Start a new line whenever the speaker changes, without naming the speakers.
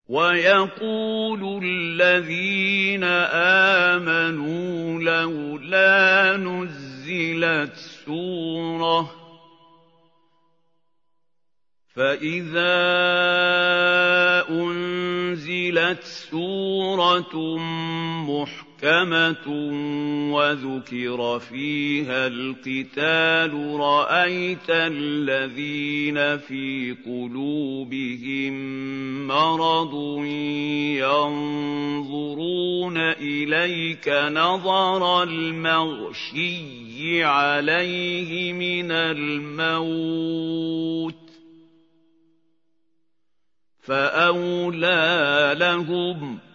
وَيَقُولُ الَّذِينَ آمَنُوا لَوْلَا نُزِّلَتْ سُورَةٌ ۖ فَإِذَا أُنزِلَتْ سُورَةٌ مُّحْكَمَةٌ وَذُكِرَ فِيهَا الْقِتَالُ رَأَيْتَ الَّذِينَ فِي قُلُوبِهِم مَّرَضٌ يَنظُرُونَ إِلَيْكَ نَظَرَ الْمَغْشِيِّ عَلَيْهِ مِنَ الْمَوْتِ فَأَوْلَىٰ لَهُمْ